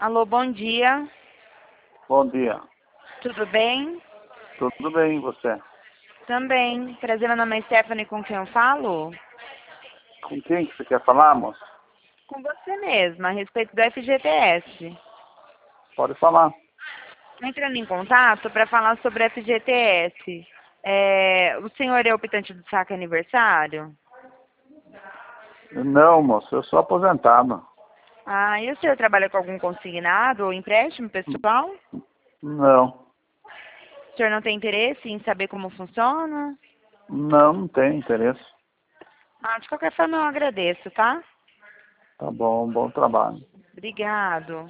Alô, bom dia. Bom dia. Tudo bem? Tudo bem, e você? Também. Prazer, meu nome é Stephanie, com quem eu falo? Com quem que você quer falar, moça? Com você mesma, a respeito do FGTS. Pode falar. Entrando em contato para falar sobre o FGTS. O senhor é optante do saque aniversário? Não, moça, eu sou aposentado. Ah, e o senhor trabalha com algum consignado ou empréstimo pessoal? Não, O senhor não tem interesse em saber como funciona? não tem interesse. Ah, de qualquer forma eu agradeço, tá? Tá bom, bom trabalho. Obrigado.